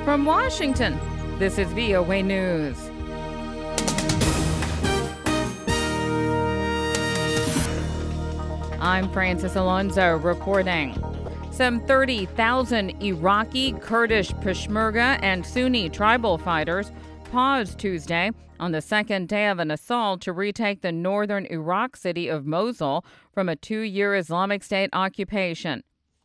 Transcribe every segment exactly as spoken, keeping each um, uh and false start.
From Washington, this is V O A News. I'm Francis Alonso reporting. Some thirty thousand Iraqi, Kurdish Peshmerga, and Sunni tribal fighters paused Tuesday on the second day of an assault to retake the northern Iraq city of Mosul from a two-year Islamic State occupation.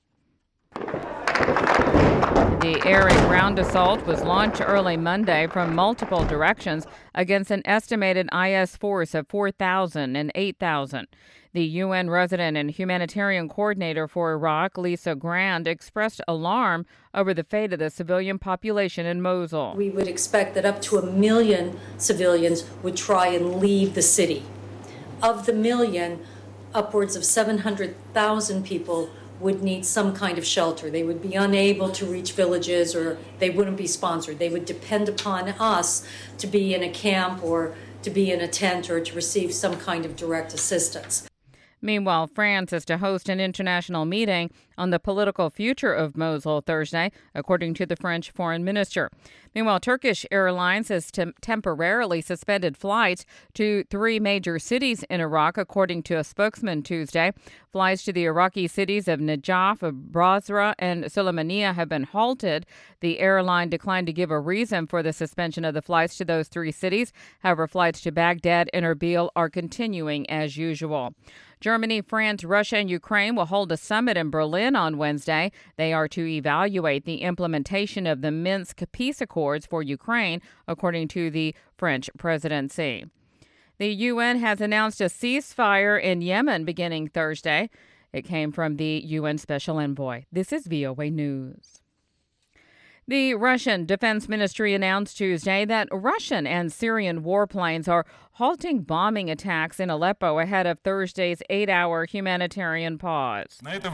The air and ground assault was launched early Monday from multiple directions against an estimated I S force of four thousand and eight thousand. The U N resident and humanitarian coordinator for Iraq, Lisa Grand, expressed alarm over the fate of the civilian population in Mosul. We would expect that up to a million civilians would try and leave the city. Of the million, upwards of seven hundred thousand people would need some kind of shelter. They would be unable to reach villages, or they wouldn't be sponsored. They would depend upon us to be in a camp or to be in a tent or to receive some kind of direct assistance. Meanwhile, France is to host an international meeting on the political future of Mosul Thursday, according to the French foreign minister. Meanwhile, Turkish Airlines has tem- temporarily suspended flights to three major cities in Iraq, according to a spokesman Tuesday. Flights to the Iraqi cities of Najaf, Basra, and Sulaymaniyah have been halted. The airline declined to give a reason for the suspension of the flights to those three cities. However, flights to Baghdad and Erbil are continuing as usual. Germany, France, Russia, and Ukraine will hold a summit in Berlin on Wednesday. They are to evaluate the implementation of the Minsk peace accords for Ukraine, according to the French presidency. The U N has announced a ceasefire in Yemen beginning Thursday. It came from the U N Special Envoy. This is V O A News. The Russian Defense Ministry announced Tuesday that Russian and Syrian warplanes are halting bombing attacks in Aleppo ahead of Thursday's eight-hour humanitarian pause. That's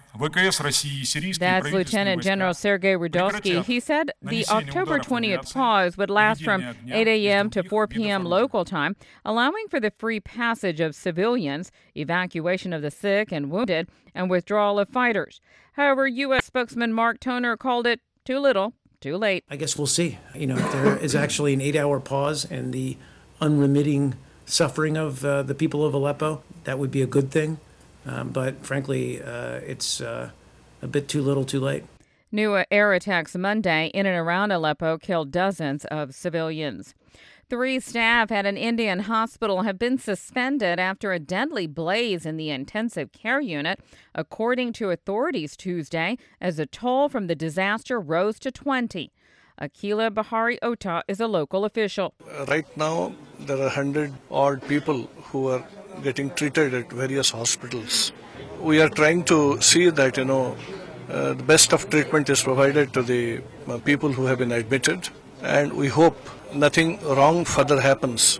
Lieutenant General Sergei Rudotsky. He said the October twentieth pause would last from eight a.m. to four p.m. local time, allowing for the free passage of civilians, evacuation of the sick and wounded, and withdrawal of fighters. However, U S spokesman Mark Toner called it too little, too late. I guess we'll see. You know, if there is actually an eight-hour pause and the unremitting suffering of uh, the people of Aleppo, that would be a good thing. Um, but frankly, uh, it's uh, a bit too little, too late. New air attacks Monday in and around Aleppo killed dozens of civilians. Three staff at an Indian hospital have been suspended after a deadly blaze in the intensive care unit, according to authorities Tuesday, as the toll from the disaster rose to twenty. Akila Bahari Ota is a local official. Uh, right now, there are one hundred odd people who are getting treated at various hospitals. We are trying to see that, you know, uh, the best of treatment is provided to the uh, people who have been admitted, and we hope nothing wrong further happens.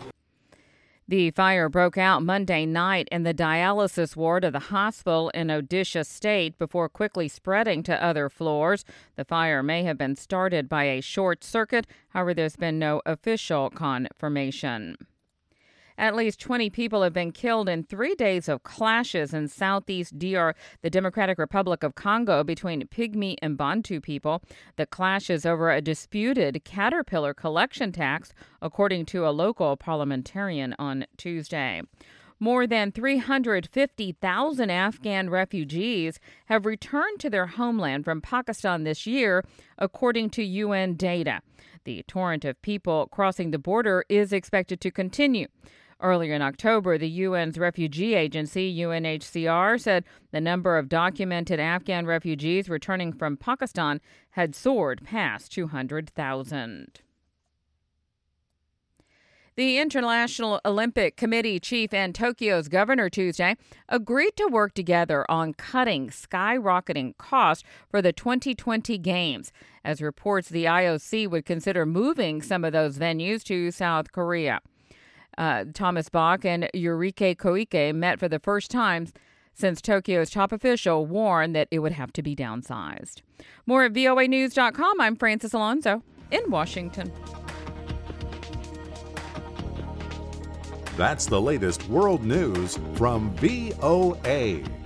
The fire broke out Monday night in the dialysis ward of the hospital in Odisha State before quickly spreading to other floors. The fire may have been started by a short circuit. However, there's been no official confirmation. At least twenty people have been killed in three days of clashes in southeast D R, the Democratic Republic of Congo, between Pygmy and Bantu people. The clashes over a disputed caterpillar collection tax, according to a local parliamentarian on Tuesday. More than three hundred fifty thousand Afghan refugees have returned to their homeland from Pakistan this year, according to U N data. The torrent of people crossing the border is expected to continue. Earlier in October, the U N's refugee agency, U N H C R, said the number of documented Afghan refugees returning from Pakistan had soared past two hundred thousand. The International Olympic Committee chief and Tokyo's governor Tuesday agreed to work together on cutting skyrocketing costs for the twenty twenty Games, as reports the I O C would consider moving some of those venues to South Korea. Uh, Thomas Bach and Yurike Koike met for the first time since Tokyo's top official warned that it would have to be downsized. More at V O A news dot com. I'm Francis Alonso in Washington. That's the latest world news from V O A.